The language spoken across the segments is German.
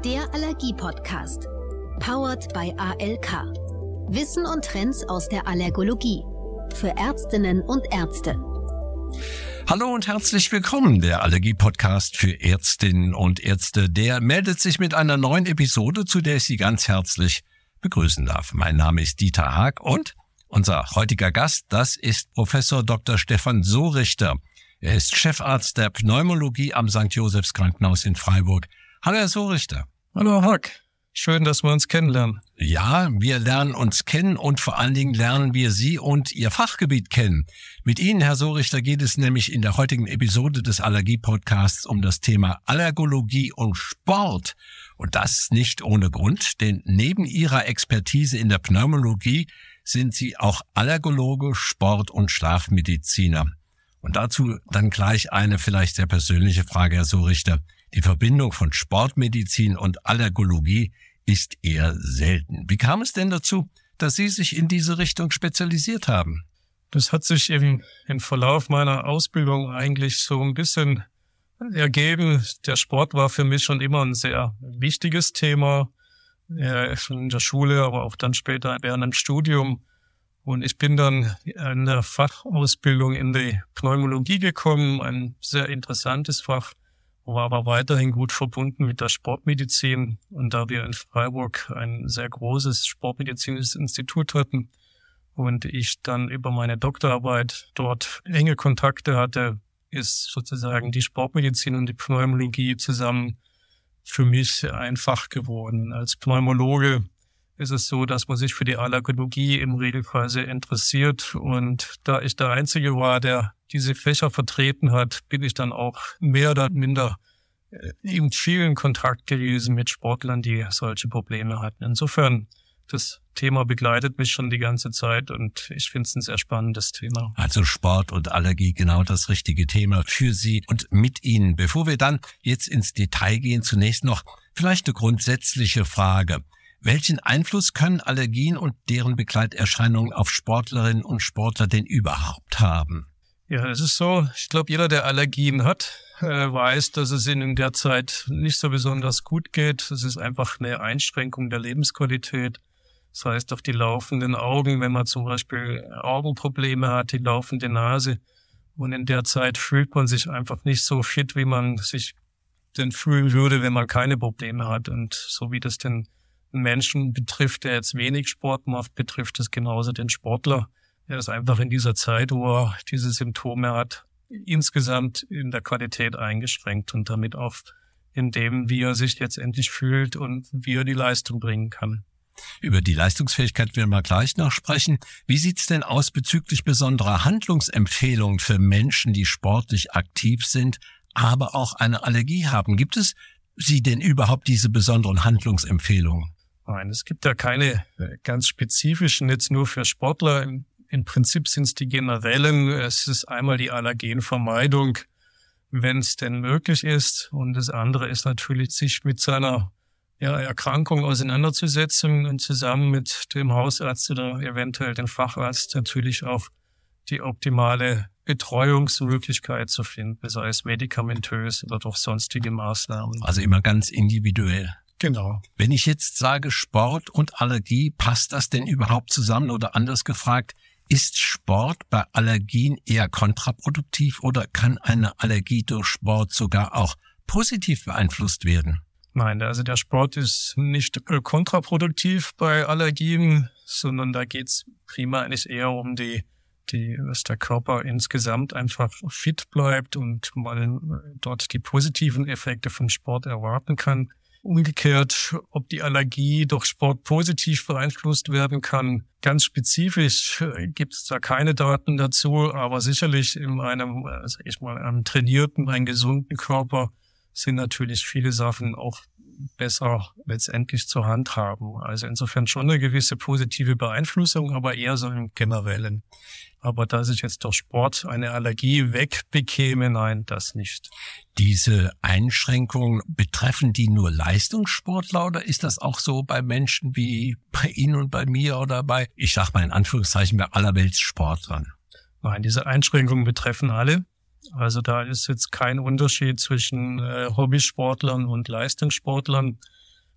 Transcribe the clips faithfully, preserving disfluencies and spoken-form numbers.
Der Allergie-Podcast. Powered by A L K. Wissen und Trends aus der Allergologie. Für Ärztinnen und Ärzte. Hallo und herzlich willkommen, der Allergie-Podcast für Ärztinnen und Ärzte. Der meldet sich mit einer neuen Episode, zu der ich Sie ganz herzlich begrüßen darf. Mein Name ist Dieter Haag und unser heutiger Gast, das ist Professor Doktor Stefan Sohrichter. Er ist Chefarzt der Pneumologie am Sankt Josephs Krankenhaus in Freiburg. Hallo, Herr Sohrichter. Hallo, Herr Haag. Schön, dass wir uns kennenlernen. Ja, wir lernen uns kennen und vor allen Dingen lernen wir Sie und Ihr Fachgebiet kennen. Mit Ihnen, Herr Sohrichter, geht es nämlich in der heutigen Episode des Allergie-Podcasts um das Thema Allergologie und Sport. Und das nicht ohne Grund, denn neben Ihrer Expertise in der Pneumologie sind Sie auch Allergologe, Sport- und Schlafmediziner. Und dazu dann gleich eine vielleicht sehr persönliche Frage, Herr Sohrichter. Die Verbindung von Sportmedizin und Allergologie ist eher selten. Wie kam es denn dazu, dass Sie sich in diese Richtung spezialisiert haben? Das hat sich im, im Verlauf meiner Ausbildung eigentlich so ein bisschen ergeben. Der Sport war für mich schon immer ein sehr wichtiges Thema, ja, schon in der Schule, aber auch dann später während dem Studium. Und ich bin dann in der Fachausbildung in die Pneumologie gekommen, ein sehr interessantes Fach, war aber weiterhin gut verbunden mit der Sportmedizin. Und da wir in Freiburg ein sehr großes sportmedizinisches Institut hatten und ich dann über meine Doktorarbeit dort enge Kontakte hatte, ist sozusagen die Sportmedizin und die Pneumologie zusammen für mich ein Fach geworden. Als Pneumologe ist es so, dass man sich für die Allergologie im Regelfall sehr interessiert. Und da ich der Einzige war, der diese Fächer vertreten hat, bin ich dann auch mehr oder minder in vielen Kontakt gewesen mit Sportlern, die solche Probleme hatten. Insofern, das Thema begleitet mich schon die ganze Zeit und ich finde es ein sehr spannendes Thema. Also Sport und Allergie, genau das richtige Thema für Sie und mit Ihnen. Bevor wir dann jetzt ins Detail gehen, zunächst noch vielleicht eine grundsätzliche Frage. Welchen Einfluss können Allergien und deren Begleiterscheinungen auf Sportlerinnen und Sportler denn überhaupt haben? Ja, es ist so, ich glaube, jeder, der Allergien hat, äh, weiß, dass es ihnen in der Zeit nicht so besonders gut geht. Es ist einfach eine Einschränkung der Lebensqualität. Das heißt, auf die laufenden Augen, wenn man zum Beispiel Augenprobleme hat, die laufende Nase. Und in der Zeit fühlt man sich einfach nicht so fit, wie man sich denn fühlen würde, wenn man keine Probleme hat. Und so wie das den Menschen betrifft, der jetzt wenig Sport macht, betrifft es genauso den Sportler. Er ist einfach in dieser Zeit, wo er diese Symptome hat, insgesamt in der Qualität eingeschränkt und damit auch in dem, wie er sich letztendlich fühlt und wie er die Leistung bringen kann. Über die Leistungsfähigkeit werden wir gleich noch sprechen. Wie sieht's denn aus bezüglich besonderer Handlungsempfehlungen für Menschen, die sportlich aktiv sind, aber auch eine Allergie haben? Gibt es Sie denn überhaupt diese besonderen Handlungsempfehlungen? Nein, es gibt ja keine ganz spezifischen, jetzt nur für Sportler. Im, im Prinzip sind es die generellen. Es ist einmal die Allergenvermeidung, wenn es denn möglich ist. Und das andere ist natürlich, sich mit seiner ja, Erkrankung auseinanderzusetzen und zusammen mit dem Hausarzt oder eventuell dem Facharzt natürlich auch die optimale Betreuungsmöglichkeit zu finden, sei es medikamentös oder durch sonstige Maßnahmen. Also immer ganz individuell. Genau. Wenn ich jetzt sage Sport und Allergie, passt das denn überhaupt zusammen? Oder anders gefragt, ist Sport bei Allergien eher kontraproduktiv oder kann eine Allergie durch Sport sogar auch positiv beeinflusst werden? Nein, also der Sport ist nicht kontraproduktiv bei Allergien, sondern da geht's prima eigentlich eher um die die, dass der Körper insgesamt einfach fit bleibt und man dort die positiven Effekte vom Sport erwarten kann. Umgekehrt, ob die Allergie durch Sport positiv beeinflusst werden kann, ganz spezifisch gibt es da keine Daten dazu, aber sicherlich in einem, sag ich mal, einem trainierten, einem gesunden Körper sind natürlich viele Sachen auch besser letztendlich zu handhaben. Also insofern schon eine gewisse positive Beeinflussung, aber eher so im Generellen. Aber dass ich jetzt durch Sport eine Allergie wegbekäme, nein, das nicht. Diese Einschränkungen, betreffen die nur Leistungssportler oder ist das auch so bei Menschen wie bei Ihnen und bei mir oder bei, ich sag mal in Anführungszeichen, bei allerwelts Sportlern? Nein, diese Einschränkungen betreffen alle. Also da ist jetzt kein Unterschied zwischen äh, Hobbysportlern und Leistungssportlern.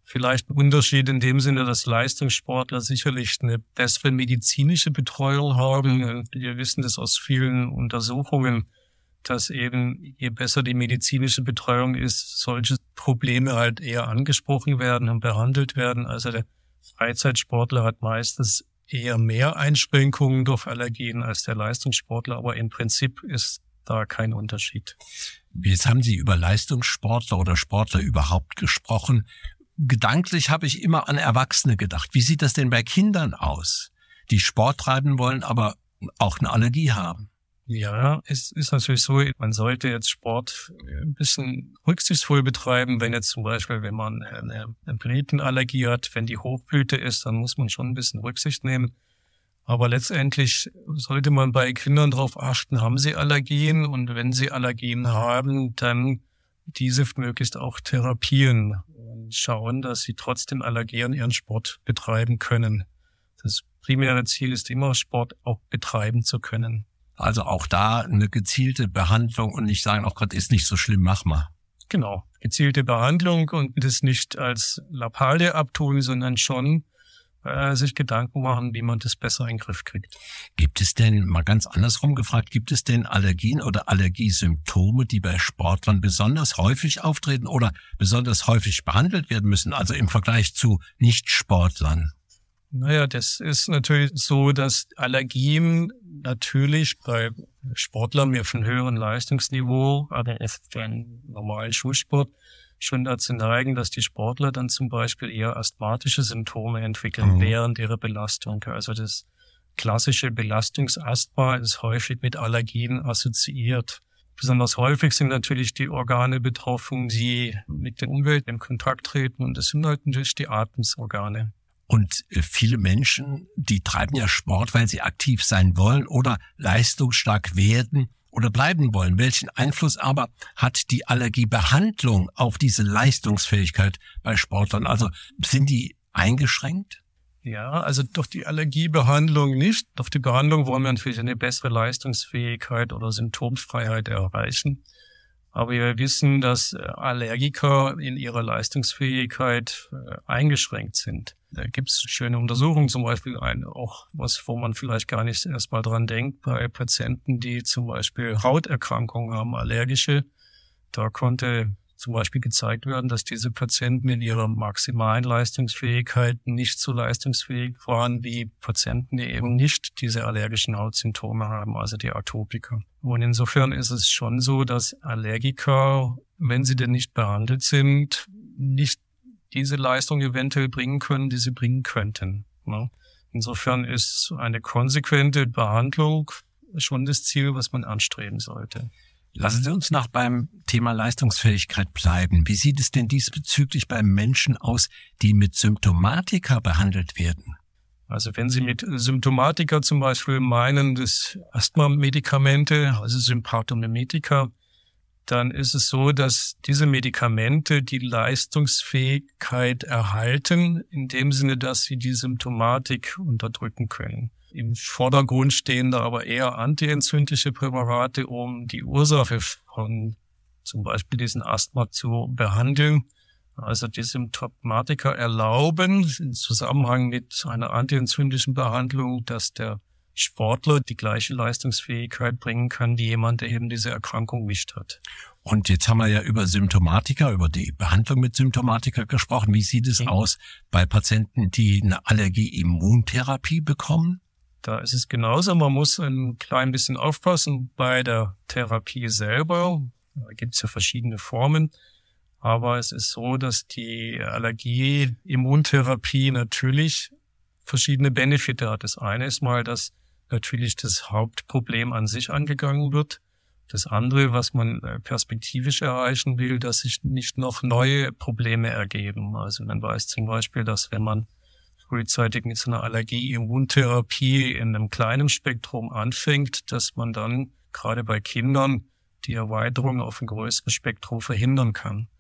vielleicht ein Unterschied in dem Sinne, dass Leistungssportler sicherlich eine bessere medizinische Betreuung haben. Wir wissen das aus vielen Untersuchungen, dass eben je besser die medizinische Betreuung ist, solche Probleme halt eher angesprochen werden und behandelt werden. Also der Freizeitsportler hat meistens eher mehr Einschränkungen durch Allergien als der Leistungssportler, aber im Prinzip ist da kein Unterschied. Jetzt haben Sie über Leistungssportler oder Sportler überhaupt gesprochen. Gedanklich habe ich immer an Erwachsene gedacht. Wie sieht das denn bei Kindern aus, die Sport treiben wollen, aber auch eine Allergie haben? Ja, es ist natürlich so, man sollte jetzt Sport ein bisschen rücksichtsvoll betreiben. Wenn jetzt zum Beispiel, wenn man eine, eine Blütenallergie hat, wenn die Hochblüte ist, dann muss man schon ein bisschen Rücksicht nehmen. Aber letztendlich sollte man bei Kindern darauf achten, haben sie Allergien? Und wenn sie Allergien haben, dann diese möglichst auch therapieren und schauen, dass sie trotzdem Allergien ihren Sport betreiben können. Das primäre Ziel ist immer, Sport auch betreiben zu können. Also auch da eine gezielte Behandlung und nicht sagen, oh Gott, ist nicht so schlimm, mach mal. Genau, gezielte Behandlung und das nicht als Lappalie abtun, sondern schon äh, sich Gedanken machen, wie man das besser in den Griff kriegt. Gibt es denn, mal ganz andersrum gefragt, gibt es denn Allergien oder Allergiesymptome, die bei Sportlern besonders häufig auftreten oder besonders häufig behandelt werden müssen, also im Vergleich zu Nicht-Sportlern? Naja, das ist natürlich so, dass Allergien natürlich bei Sportlern mit einem höheren Leistungsniveau, aber für einen normalen Schulsport, schon dazu neigen, dass die Sportler dann zum Beispiel eher asthmatische Symptome entwickeln mhm. während ihrer Belastung. Also das klassische Belastungsasthma ist häufig mit Allergien assoziiert. Besonders häufig sind natürlich die Organe betroffen, die mit der Umwelt in Kontakt treten, und das sind halt natürlich die Atemorgane. Und viele Menschen, die treiben ja Sport, weil sie aktiv sein wollen oder leistungsstark werden oder bleiben wollen. Welchen Einfluss aber hat die Allergiebehandlung auf diese Leistungsfähigkeit bei Sportlern? Also sind die eingeschränkt? Ja, also durch die Allergiebehandlung nicht. Durch die Behandlung wollen wir natürlich eine bessere Leistungsfähigkeit oder Symptomfreiheit erreichen. Aber wir wissen, dass Allergiker in ihrer Leistungsfähigkeit eingeschränkt sind. Da gibt's schöne Untersuchungen, zum Beispiel ein, auch was, wo man vielleicht gar nicht erst mal dran denkt, bei Patienten, die zum Beispiel Hauterkrankungen haben, allergische. Da konnte zum Beispiel gezeigt werden, dass diese Patienten in ihrer maximalen Leistungsfähigkeit nicht so leistungsfähig waren wie Patienten, die eben nicht diese allergischen Hautsymptome haben, also die Atopiker. Und insofern ist es schon so, dass Allergiker, wenn sie denn nicht behandelt sind, nicht diese Leistung eventuell bringen können, die sie bringen könnten. Insofern ist eine konsequente Behandlung schon das Ziel, was man anstreben sollte. Lassen Sie uns noch beim Thema Leistungsfähigkeit bleiben. Wie sieht es denn diesbezüglich bei Menschen aus, die mit Symptomatika behandelt werden? Also wenn Sie mit Symptomatika zum Beispiel meinen, das Asthma-Medikamente, also Sympathomimetika, dann ist es so, dass diese Medikamente die Leistungsfähigkeit erhalten, in dem Sinne, dass sie die Symptomatik unterdrücken können. Im Vordergrund stehen da aber eher antientzündliche Präparate, um die Ursache von zum Beispiel diesen Asthma zu behandeln. Also die Symptomatika erlauben im Zusammenhang mit einer antientzündlichen Behandlung, dass der Sportler die gleiche Leistungsfähigkeit bringen kann, wie jemand, der eben diese Erkrankung nicht hat. Und jetzt haben wir ja über Symptomatika, über die Behandlung mit Symptomatika gesprochen. Wie sieht es mhm. aus bei Patienten, die eine Allergie-Immuntherapie bekommen? Da ist es genauso. Man muss ein klein bisschen aufpassen bei der Therapie selber. Da gibt es ja verschiedene Formen. Aber es ist so, dass die Allergie-Immuntherapie natürlich verschiedene Benefite hat. Das eine ist mal, dass natürlich das Hauptproblem an sich angegangen wird. Das andere, was man perspektivisch erreichen will, dass sich nicht noch neue Probleme ergeben. Also man weiß zum Beispiel, dass wenn man frühzeitig mit so einer Allergie-Immuntherapie in einem kleinen Spektrum anfängt, dass man dann gerade bei Kindern die Erweiterung auf ein größeres Spektrum verhindern kann.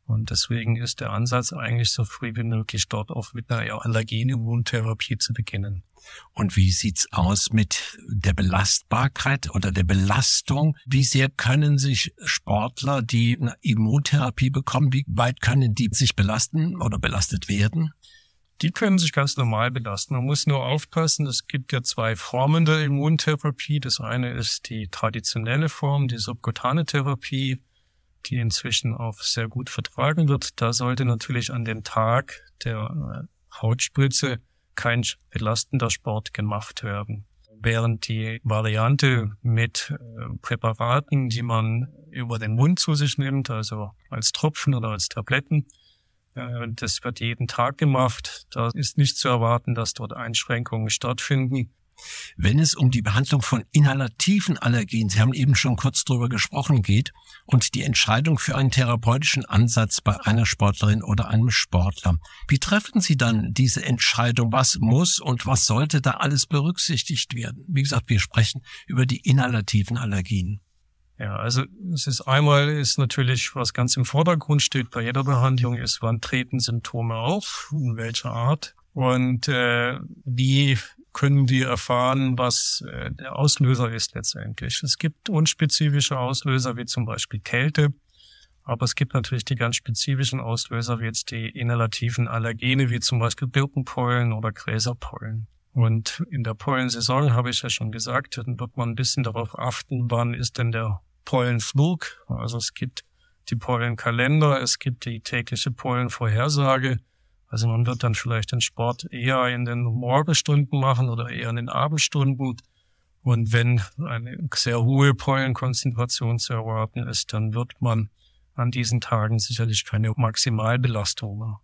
Und deswegen ist der Ansatz eigentlich so früh wie möglich dort auch mit einer Allergen-Immuntherapie zu beginnen. Und wie sieht's aus mit der Belastbarkeit oder der Belastung? Wie sehr können sich Sportler, die eine Immuntherapie bekommen, wie weit können die sich belasten oder belastet werden? Die können sich ganz normal belasten. Man muss nur aufpassen, es gibt ja zwei Formen der Immuntherapie. Das eine ist die traditionelle Form, die subkutane Therapie, die inzwischen auch sehr gut vertragen wird. Da sollte natürlich an dem Tag der Hautspritze kein belastender Sport gemacht werden. Während die Variante mit äh, Präparaten, die man über den Mund zu sich nimmt, also als Tropfen oder als Tabletten, äh, das wird jeden Tag gemacht. Da ist nicht zu erwarten, dass dort Einschränkungen stattfinden. Wenn es um die Behandlung von inhalativen Allergien, Sie haben eben schon kurz drüber gesprochen, geht und die Entscheidung für einen therapeutischen Ansatz bei einer Sportlerin oder einem Sportler, wie treffen Sie dann diese Entscheidung? Was muss und was sollte da alles berücksichtigt werden? Wie gesagt, wir sprechen über die inhalativen Allergien. Ja, also es ist einmal ist natürlich, was ganz im Vordergrund steht bei jeder Behandlung, ist, wann treten Symptome auf, in welcher Art und äh, wie können die erfahren, was äh, der Auslöser ist letztendlich. Es gibt unspezifische Auslöser, wie zum Beispiel Kälte, aber es gibt natürlich die ganz spezifischen Auslöser, wie jetzt die inhalativen Allergene, wie zum Beispiel Birkenpollen oder Gräserpollen. Und in der Pollensaison, habe ich ja schon gesagt, dann wird man ein bisschen darauf achten, wann ist denn der Pollenflug. Also es gibt die Pollenkalender, es gibt die tägliche Pollenvorhersage. Also man wird dann vielleicht den Sport eher in den Morgenstunden machen oder eher in den Abendstunden. Und wenn eine sehr hohe Pollenkonzentration zu erwarten ist, dann wird man an diesen Tagen sicherlich keine Maximalbelastung machen.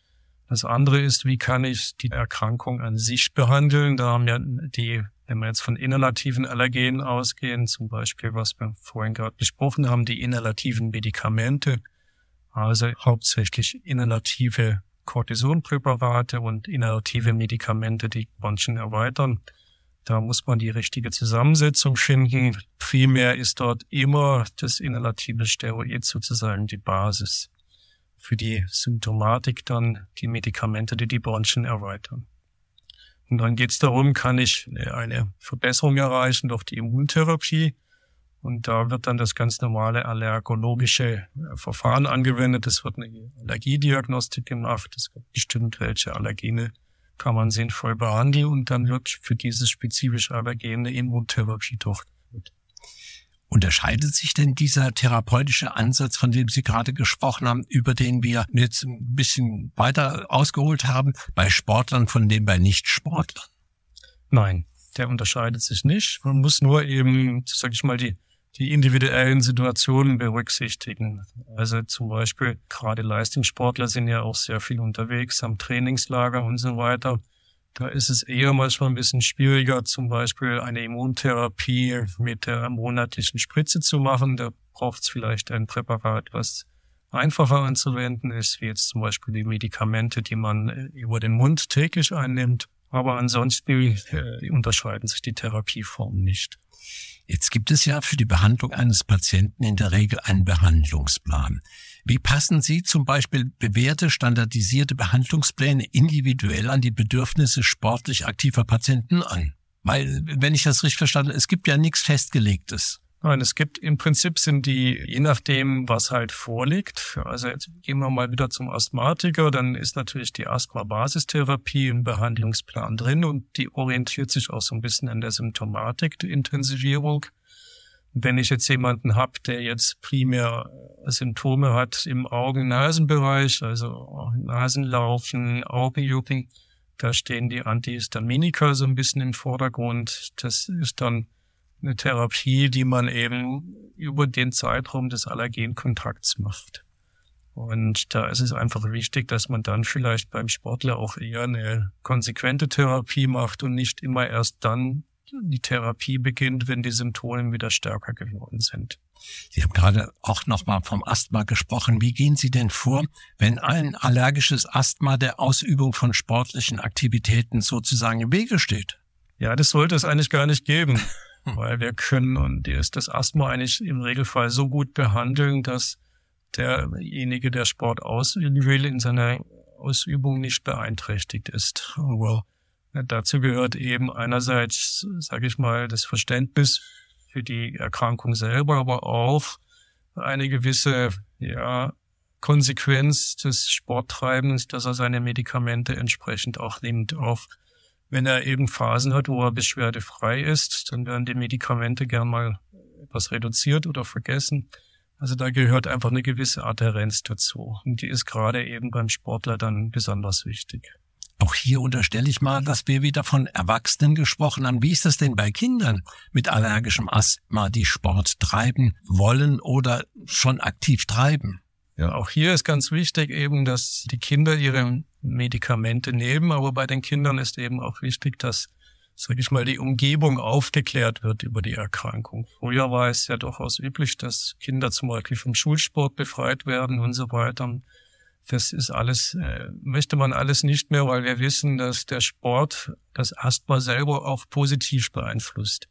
Das andere ist, wie kann ich die Erkrankung an sich behandeln? Da haben ja die, wenn wir jetzt von inhalativen Allergenen ausgehen, zum Beispiel, was wir vorhin gerade besprochen haben, die inhalativen Medikamente, also hauptsächlich inhalative Cortisonpräparate und inhalative Medikamente, die Bronchien erweitern. Da muss man die richtige Zusammensetzung finden. Primär ist dort immer das inhalative Steroid sozusagen die Basis. Für die Symptomatik dann die Medikamente, die die Bronchien erweitern. Und dann geht es darum, kann ich eine Verbesserung erreichen durch die Immuntherapie. Und da wird dann das ganz normale allergologische Verfahren angewendet. Es wird eine Allergiediagnostik gemacht. Es wird bestimmt, welche Allergene kann man sinnvoll behandeln. Und dann wird für dieses spezifische Allergen eine Immuntherapie durchgeführt. Unterscheidet sich denn dieser therapeutische Ansatz, von dem Sie gerade gesprochen haben, über den wir jetzt ein bisschen weiter ausgeholt haben, bei Sportlern von dem bei Nicht-Sportlern? Nein, der unterscheidet sich nicht. Man muss nur eben, sag ich mal, die die individuellen Situationen berücksichtigen. Also zum Beispiel gerade Leistungssportler sind ja auch sehr viel unterwegs am Trainingslager und so weiter. Da ist es eher manchmal ein bisschen schwieriger, zum Beispiel eine Immuntherapie mit der monatlichen Spritze zu machen. Da braucht es vielleicht ein Präparat, was einfacher anzuwenden ist, wie jetzt zum Beispiel die Medikamente, die man über den Mund täglich einnimmt. Aber ansonsten äh, unterscheiden sich die Therapieformen nicht. Jetzt gibt es ja für die Behandlung eines Patienten in der Regel einen Behandlungsplan. Wie passen Sie zum Beispiel bewährte, standardisierte Behandlungspläne individuell an die Bedürfnisse sportlich aktiver Patienten an? Weil, wenn ich das richtig verstanden habe, es gibt ja nichts Festgelegtes. Nein, es gibt im Prinzip sind die, je nachdem, was halt vorliegt. Also jetzt gehen wir mal wieder zum Asthmatiker, dann ist natürlich die Asthma-Basistherapie im Behandlungsplan drin und die orientiert sich auch so ein bisschen an der Symptomatik, die Intensivierung. Wenn ich jetzt jemanden habe, der jetzt primär Symptome hat im Augen-Nasen-Bereich, also Nasenlaufen, Augenjucken, da stehen die Antihistaminika so ein bisschen im Vordergrund. Das ist dann eine Therapie, die man eben über den Zeitraum des Allergenkontakts macht. Und da ist es einfach wichtig, dass man dann vielleicht beim Sportler auch eher eine konsequente Therapie macht und nicht immer erst dann die Therapie beginnt, wenn die Symptome wieder stärker geworden sind. Sie haben gerade auch nochmal vom Asthma gesprochen. Wie gehen Sie denn vor, wenn ein allergisches Asthma der Ausübung von sportlichen Aktivitäten sozusagen im Wege steht? Ja, das sollte es eigentlich gar nicht geben. Weil wir können und ist das Asthma eigentlich im Regelfall so gut behandeln, dass derjenige, der Sport ausüben will, in seiner Ausübung nicht beeinträchtigt ist. Aber dazu gehört eben einerseits, sage ich mal, das Verständnis für die Erkrankung selber, aber auch eine gewisse, ja, Konsequenz des Sporttreibens, dass er seine Medikamente entsprechend auch nimmt. Auch wenn er eben Phasen hat, wo er beschwerdefrei ist, dann werden die Medikamente gern mal etwas reduziert oder vergessen. Also da gehört einfach eine gewisse Adhärenz dazu. Und die ist gerade eben beim Sportler dann besonders wichtig. Auch hier unterstelle ich mal, dass wir wieder von Erwachsenen gesprochen haben. Wie ist das denn bei Kindern mit allergischem Asthma, die Sport treiben wollen oder schon aktiv treiben? Ja, auch hier ist ganz wichtig eben, dass die Kinder ihre Medikamente nehmen. Aber bei den Kindern ist eben auch wichtig, dass, sag ich mal, die Umgebung aufgeklärt wird über die Erkrankung. Früher war es ja durchaus üblich, dass Kinder zum Beispiel vom Schulsport befreit werden und so weiter. Das ist alles, äh, möchte man alles nicht mehr, weil wir wissen, dass der Sport das Asthma selber auch positiv beeinflusst.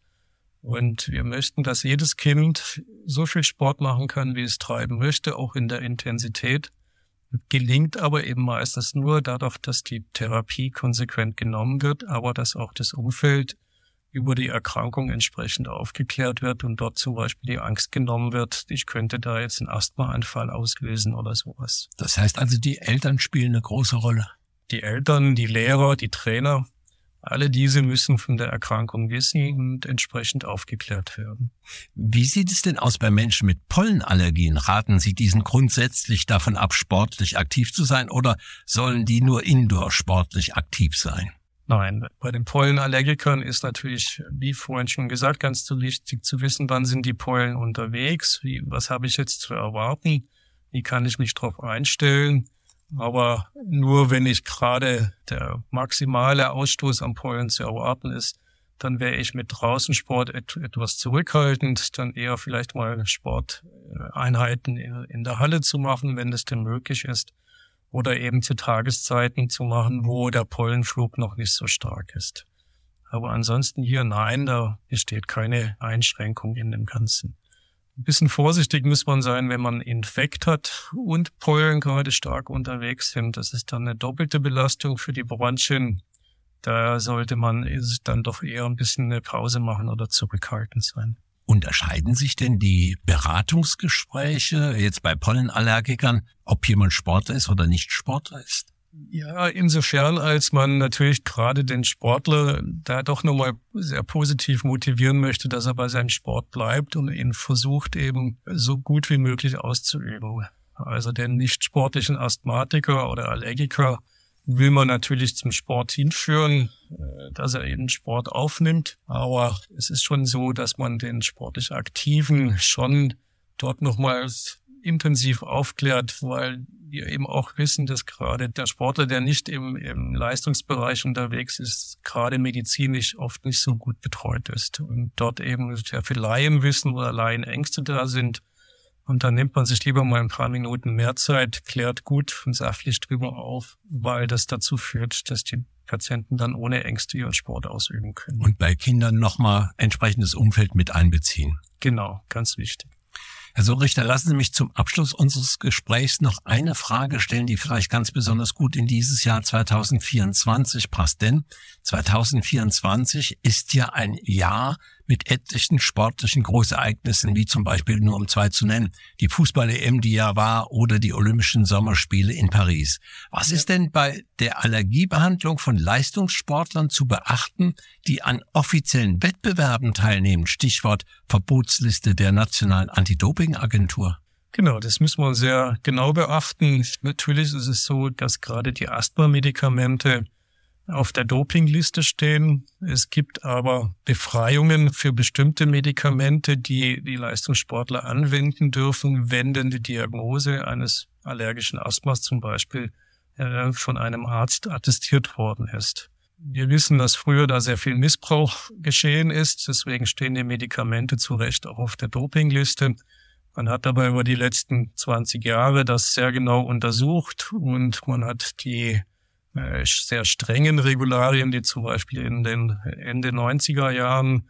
Und wir möchten, dass jedes Kind so viel Sport machen kann, wie es treiben möchte, auch in der Intensität. Gelingt aber eben meistens nur dadurch, dass die Therapie konsequent genommen wird, aber dass auch das Umfeld über die Erkrankung entsprechend aufgeklärt wird und dort zum Beispiel die Angst genommen wird, ich könnte da jetzt einen Asthmaanfall auslösen oder sowas. Das heißt also, die Eltern spielen eine große Rolle. Die Eltern, die Lehrer, die Trainer, alle diese müssen von der Erkrankung wissen und entsprechend aufgeklärt werden. Wie sieht es denn aus bei Menschen mit Pollenallergien? Raten Sie diesen grundsätzlich davon ab, sportlich aktiv zu sein, oder sollen die nur indoor sportlich aktiv sein? Nein, bei den Pollenallergikern ist natürlich, wie vorhin schon gesagt, ganz so wichtig zu wissen, wann sind die Pollen unterwegs, wie, was habe ich jetzt zu erwarten, wie kann ich mich darauf einstellen. Aber nur wenn ich gerade der maximale Ausstoß an Pollen zu erwarten ist, dann wäre ich mit Draußensport et- etwas zurückhaltend, dann eher vielleicht mal Sporteinheiten in der Halle zu machen, wenn das denn möglich ist, oder eben zu Tageszeiten zu machen, wo der Pollenflug noch nicht so stark ist. Aber ansonsten hier nein, da besteht keine Einschränkung in dem Ganzen. Ein bisschen vorsichtig muss man sein, wenn man Infekt hat und Pollen gerade stark unterwegs sind. Das ist dann eine doppelte Belastung für die Bronchien. Da sollte man dann doch eher ein bisschen eine Pause machen oder zurückhaltend sein. Unterscheiden sich denn die Beratungsgespräche jetzt bei Pollenallergikern, ob jemand Sportler ist oder nicht Sportler ist? Ja, insofern, als man natürlich gerade den Sportler da doch nochmal sehr positiv motivieren möchte, dass er bei seinem Sport bleibt und ihn versucht eben so gut wie möglich auszuüben. Also den nicht sportlichen Asthmatiker oder Allergiker will man natürlich zum Sport hinführen, dass er eben Sport aufnimmt. Aber es ist schon so, dass man den sportlich Aktiven schon dort nochmals intensiv aufklärt, weil wir eben auch wissen, dass gerade der Sportler, der nicht im, im Leistungsbereich unterwegs ist, gerade medizinisch oft nicht so gut betreut ist. Und dort eben sehr viel Laienwissen oder Laienängste da sind. Und dann nimmt man sich lieber mal ein paar Minuten mehr Zeit, klärt gut und sachlich drüber auf, weil das dazu führt, dass die Patienten dann ohne Ängste ihren Sport ausüben können. Und bei Kindern nochmal entsprechendes Umfeld mit einbeziehen. Genau, ganz wichtig. Herr Sohrichter, lassen Sie mich zum Abschluss unseres Gesprächs noch eine Frage stellen, die vielleicht ganz besonders gut in dieses Jahr zwanzig vierundzwanzig passt. Denn zwanzig vierundzwanzig ist ja ein Jahr mit etlichen sportlichen Großereignissen, wie zum Beispiel, nur um zwei zu nennen, die Fußball-E M, die ja war, oder die Olympischen Sommerspiele in Paris. Was ist denn bei der Allergiebehandlung von Leistungssportlern zu beachten, die an offiziellen Wettbewerben teilnehmen? Stichwort Verbotsliste der Nationalen Anti-Doping-Agentur. Genau, das müssen wir sehr genau beachten. Natürlich ist es so, dass gerade die Asthma-Medikamente auf der Dopingliste stehen. Es gibt aber Befreiungen für bestimmte Medikamente, die die Leistungssportler anwenden dürfen, wenn denn die Diagnose eines allergischen Asthmas zum Beispiel äh, von einem Arzt attestiert worden ist. Wir wissen, dass früher da sehr viel Missbrauch geschehen ist, deswegen stehen die Medikamente zu Recht auch auf der Dopingliste. Man hat aber über die letzten zwanzig Jahre das sehr genau untersucht und man hat die sehr strengen Regularien, die zum Beispiel in den Ende neunziger Jahren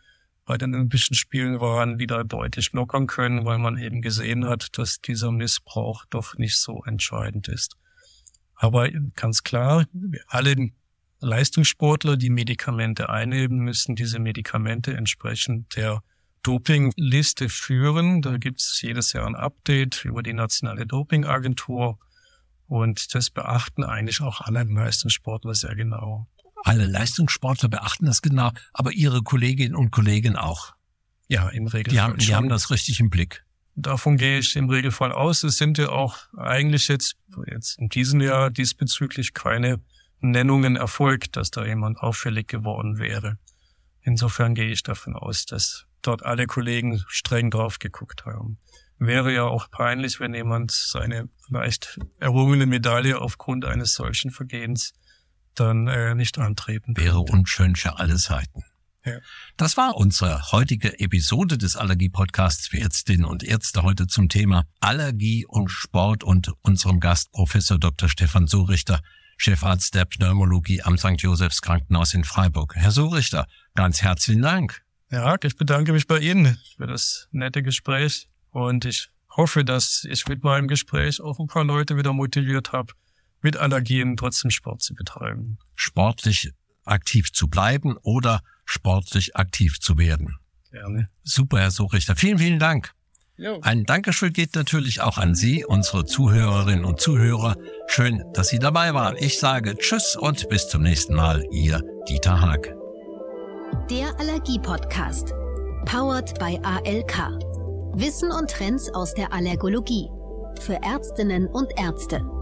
bei den Olympischen Spielen waren, wieder deutlich lockern können, weil man eben gesehen hat, dass dieser Missbrauch doch nicht so entscheidend ist. Aber ganz klar, alle Leistungssportler, die Medikamente einnehmen, müssen diese Medikamente entsprechend der Dopingliste führen. Da gibt es jedes Jahr ein Update über die Nationale Dopingagentur und das beachten eigentlich auch alle Leistungssportler sehr genau. Alle Leistungssportler beachten das genau, aber Ihre Kolleginnen und Kollegen auch? Ja, im Regelfall die haben, die haben das richtig im Blick. Davon gehe ich im Regelfall aus. Es sind ja auch eigentlich jetzt, jetzt in diesem Jahr diesbezüglich keine Nennungen erfolgt, dass da jemand auffällig geworden wäre. Insofern gehe ich davon aus, dass dort alle Kollegen streng drauf geguckt haben. Wäre ja auch peinlich, wenn jemand seine vielleicht errungene Medaille aufgrund eines solchen Vergehens dann äh, nicht antreten könnte. Wäre unschön für alle Seiten. Ja. Das war unsere heutige Episode des Allergie-Podcasts für Ärztinnen und Ärzte heute zum Thema Allergie und Sport und unserem Gast Professor Doktor Stefan Sohrichter, Chefarzt der Pneumologie am Sankt Josephs Krankenhaus in Freiburg. Herr Sohrichter, ganz herzlichen Dank. Ja, ich bedanke mich bei Ihnen für das nette Gespräch und ich hoffe, dass ich mit meinem Gespräch auch ein paar Leute wieder motiviert habe, mit Allergien trotzdem Sport zu betreiben. Sportlich aktiv zu bleiben oder sportlich aktiv zu werden. Gerne. Super, Herr Sohrichter. Vielen, vielen Dank. Jo. Ein Dankeschön geht natürlich auch an Sie, unsere Zuhörerinnen und Zuhörer. Schön, dass Sie dabei waren. Ich sage Tschüss und bis zum nächsten Mal. Ihr Dieter Haag. Der Allergie-Podcast. Powered by A L K. Wissen und Trends aus der Allergologie. Für Ärztinnen und Ärzte.